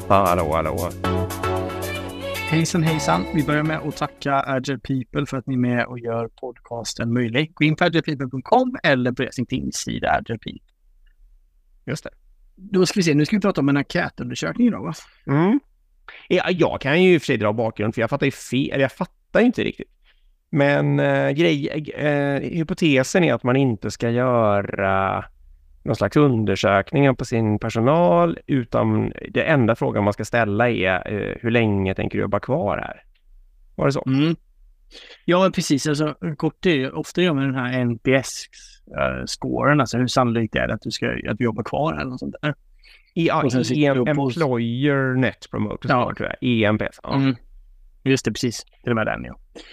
Hallå. Hejsan. Vi börjar med att tacka Agile People för att ni är med och gör podcasten möjlig. Gå in på agilepeople.com eller på deras LinkedIn-sida Agile People. Just det. Då ska vi se, nu ska vi prata om en enkätundersökning då, va? Ja, jag kan ju i och för sig dra bakgrund, för jag fattar ju fel, eller jag fattar inte riktigt. Men hypotesen är att man inte ska göra någon slags undersökningar på sin personal, utan det enda frågan man ska ställa är hur länge tänker du jobba kvar här? Var det så? Ja, precis. Alltså, kort är ofta gör man den här NPS-scoren, alltså hur sannolikt är det att du jobbar kvar eller något sånt där. Employer Net Promoter Score, tror jag. EMPS. Ja. Just det, precis. Det är med den, ja.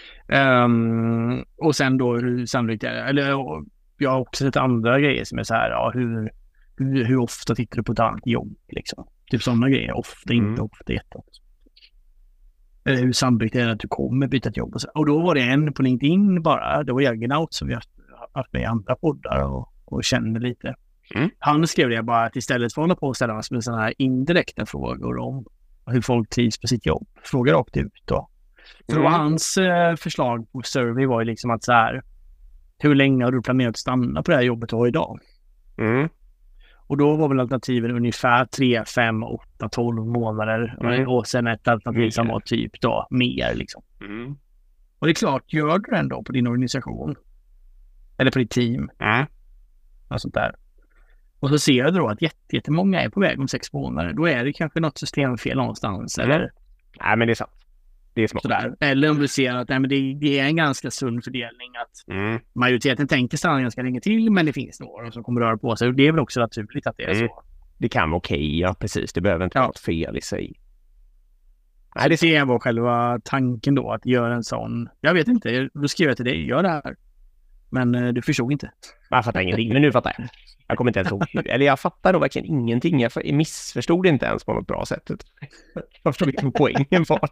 Och sen då hur sannolikt är det? Eller jag har också sett andra grejer som är så här, ja, hur ofta tittar du på ett annat jobb, liksom. Typ sådana grejer. Ofta, inte ofta, jätteofta. Eller hur sannolikt är det att du kommer byta ett jobb. Och då var det en på LinkedIn bara. Det var Jaggernaut som vi har haft med i andra poddar och kände lite. Han skrev det bara att istället för att hålla på och ställa med sådana här indirekta frågor om hur folk trivs på sitt jobb. Frågar rakt ut då. För hans förslag på survey var ju liksom att så här, hur länge har du planerat att stanna på det här jobbet du har idag? Och då var väl alternativen ungefär 3, 5, 8, 12 månader. Och sen ett alternativ som var typ då mer liksom. Och det är klart, gör du det ändå på din organisation? Eller på ditt team? Och sånt där. Och så ser du då att jättemånga är på väg om 6 månader. Då är det kanske något systemfel någonstans, eller? Nej, men det är sant. Det är smart. Sådär. Eller om du ser att nej, men det är en ganska sund fördelning att majoriteten tänker stanna ganska länge till, men det finns några som kommer röra på sig. Och det är väl också naturligt att det är så. Det kan vara okej, ja precis. Det behöver inte vara något fel i sig. Nej, det ser var själva tanken då, att göra en sån. Jag vet inte, då skriver jag till dig, gör det här. Men du förstod inte. Jag fattar ingenting, men nu fattar jag. Jag kommer inte ens ihåg. Eller jag fattar då verkligen ingenting. Jag missförstod inte ens på något bra sätt. Jag förstod inte poängen var.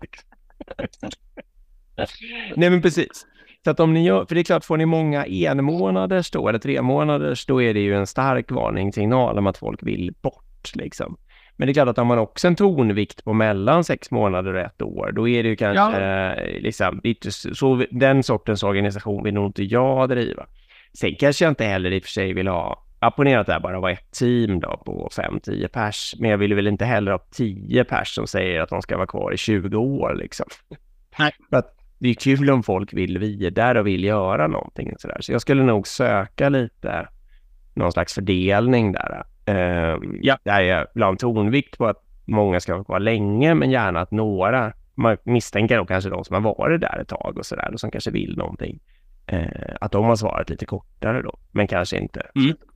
Nej, men precis. Så att om ni gör, för det är klart, får ni många 1 månaders då, eller 3 månaders, då är det ju en stark varningssignal om att folk vill bort liksom. Men det är klart att om man också en tonvikt på mellan 6 månader och 1 år, då är det ju kanske liksom, så den sortens organisation vill nog inte jag driva. Sen kanske jag inte heller i och för sig vill ha abonnerat där bara var ett team då på 5-10 pers, men jag vill väl inte heller ha 10 pers som säger att de ska vara kvar i 20 år liksom. Nej. För att det är kul om folk vill vidare och vill göra någonting och sådär. Så jag skulle nog söka lite någon slags fördelning där. Där jag vill ha en tonvikt på att många ska vara kvar länge, men gärna att några, man misstänker då kanske de som har varit där ett tag och sådär och som kanske vill någonting, att de har svarat lite kortare då, men kanske inte.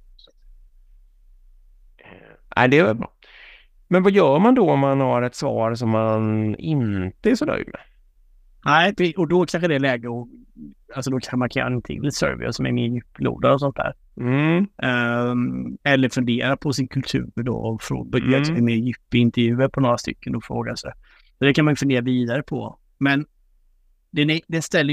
Nej, det är väl bra. Men vad gör man då om man har ett svar som man inte är så nöjd med? Nej, och då kanske det är läge och alltså då kan man göra en till survey som är mer djuplodad och sånt där. Eller fundera på sin kultur då och börja med mer djupintervjuer på några stycken och fråga sig. Så det kan man fundera vidare på. Men det ställer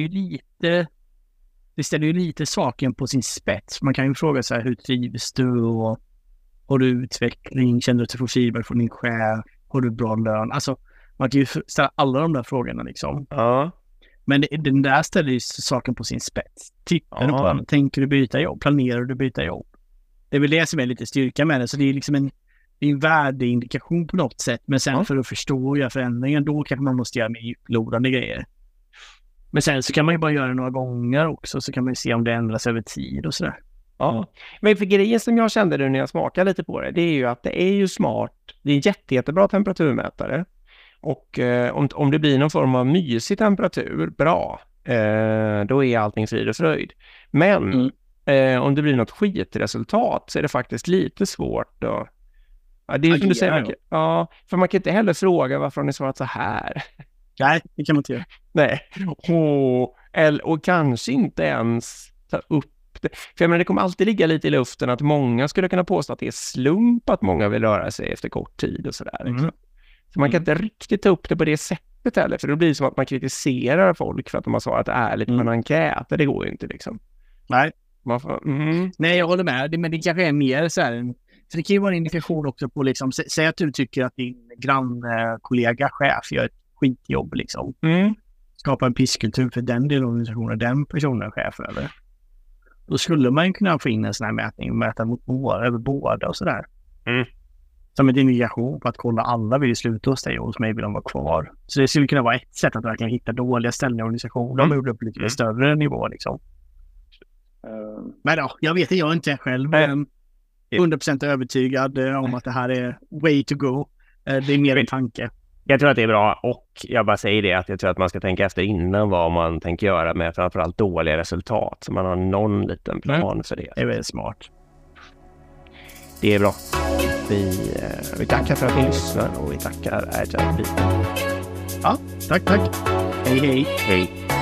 ju lite saken på sin spets. Man kan ju fråga sig hur trivs du och har du utveckling? Känner du att du får feedback från din chef? Har du bra lön? Alltså, man kan ju ställa alla de där frågorna liksom. Men den där ställer ju saken på sin spets. Tittar du på tänker du byta jobb? Planerar du byta jobb? Det är väl det som är lite styrka med det. Så det är liksom en värdeindikation på något sätt. Men sen för att förstå och göra förändringar, då kanske man måste göra mer djuplodande grejer. Men sen så kan man ju bara göra det några gånger också. Så kan man ju se om det ändras över tid och sådär. Ja, men för grejen som jag kände nu när jag smakade lite på det, det är ju att det är ju smart. Det är en jättebra temperaturmätare. Och om det blir någon form av mysig temperatur, bra. Då är allting frid och fröjd. Men om det blir något skitresultat så är det faktiskt lite svårt då. Ja, det är som du säger. Ja, för man kan inte heller fråga varför har ni svarat så här. Nej, det kan man inte göra. Nej. Och kanske inte ens ta upp det. För jag menar, det kommer alltid ligga lite i luften att många skulle kunna påstå att det är slump att många vill röra sig efter kort tid och sådär. Liksom. Så man kan inte riktigt ta upp det på det sättet heller. För det blir som att man kritiserar folk för att de har svarat ärligt på en enkät. Det går ju inte liksom. Nej. Man får, Nej, jag håller med. Men det kanske är mer så här För det kan ju vara en indikation också på liksom, säg att du tycker att din grannkollega, chef gör ett skitjobb liksom. Skapa en pisskultur för den delen av organisationen, den personen är chef över. Då skulle man ju kunna få in en sån här mätning och mäta mot över båda och sådär. Som en indikation på att kolla alla vill sluta hos dig och hos mig vill de vara kvar. Så det skulle kunna vara ett sätt att verkligen hitta dåliga ställen i organisationen. De gjorde upp lite större nivå liksom. Men ja, jag vet att jag inte är själv 100% övertygad om att det här är way to go. Det är mer en tanke. Jag tror att det är bra, och jag bara säger det att jag tror att man ska tänka efter innan vad man tänker göra med framförallt dåliga resultat. Så man har någon liten plan för det. Det är väldigt smart. Det är bra. Vi tackar för att ni lyssnar och vi tackar Agile. Ja, tack. Hej. Hej.